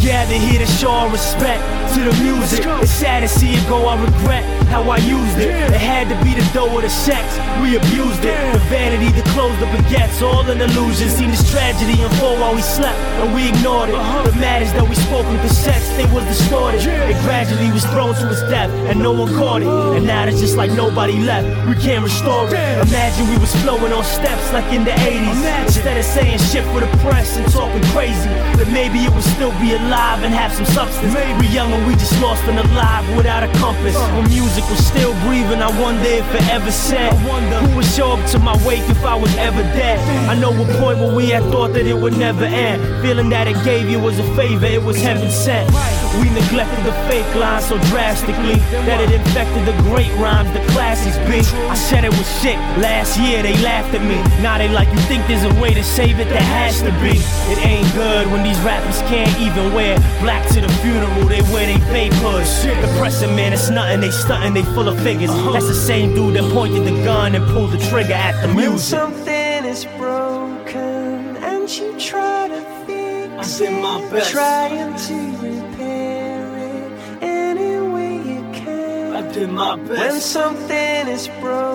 gathered here to show our respect to the music. It's sad to see it go, I regret how I used it. It had to be the dough or the sex, we abused it. The vanity, the clothes, the baguettes, all an illusion. Seen this tragedy unfold while we slept, and we ignored it. The matters that we spoke in cassettes, they was distorted. It gradually was thrown to its death, and no one caught it. And now it's just like nobody left, we can't restore it. Imagine we was flowing on steps like in the 80s. Instead of saying shit for the press and talking crazy, that maybe it would still be alive and have some substance. We young and we just lost and alive without a compass. When music was still breathing, I wonder if it ever said, who would show up to my wake if I was ever dead? I know a point where we had thought that it would never end, feeling that it gave you was a favor, it was heaven sent. We neglected the fake lines so drastically that it infected the great rhymes, the classics be. I said it was shit, last year they laughed at me. Now they like, you think there's a way to save it? There has to be. It ain't good when these rappers can't even wear black to the funeral, they wear they papers. Depressing, man, it's nothing, they stuntin', they full of figures. That's the same dude that pointed the gun and pulled the trigger at the music. When something is broken and you try to fix I did my best. Trying to repair it any way you can. I did my best. When something is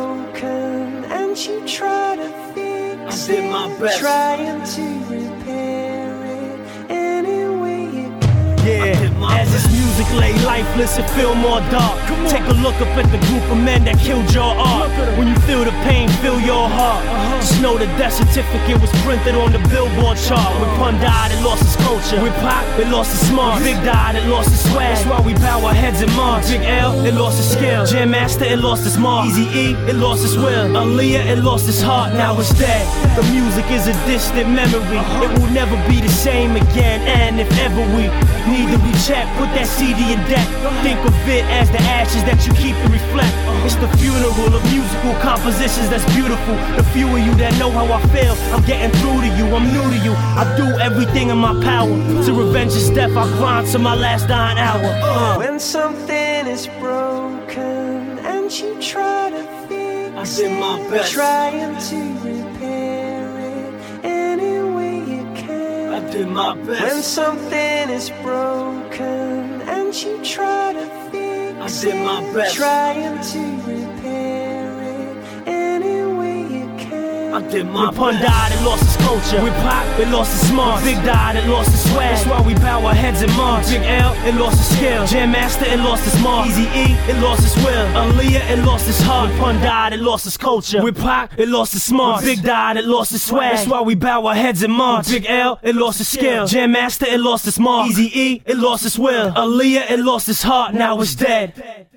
broken and you try to fix I did my best. Trying to repair it any way you can. Yeah, as this music lay lifeless, it feel more dark. Take a look up at the group of men that killed your art. When you feel the pain, feel your heart. Just know the death certificate was printed on the Billboard chart. When Pun died, it lost its culture. With Pac, it lost its smart. Big died, it lost its swag. That's why we bow our heads in march. Big L, it lost its skill. Jam Master, it lost its mark. Eazy-E, it lost its will. Aaliyah, it lost its heart, now it's dead. The music is a distant memory. It will never be the same again. And if ever we need to recheck, put that CD in deck. Think of it as the ashes that you keep to reflect. It's the funeral of musical compositions that's beautiful. The few of you that know how I feel, I'm getting through to you, I'm new to you. I do everything in my power to revenge his death. I grind to my last dying hour. When something is broken and you try to fix I did my best. Trying to repair it any way you can. I did my best. When something is broken and you try to fix I did my best. Trying to repair it any way you can. I did my When Pun died, it lost its culture. With Pac, it lost its smart. Big died, it lost its swag. That's why we bow our heads in march. Big L, it lost its skill. Jam Master, it lost its mark. Eazy-E, it lost its will. Aaliyah, it lost its heart. When Pun died, it lost its culture. With Pac, it lost its smart. Big died, it lost its swag. That's why we bow our heads in march. Big L, it lost its skill. Jam Master, it lost its mark. Eazy-E, it lost its will. Aaliyah, it lost its heart, now it's dead.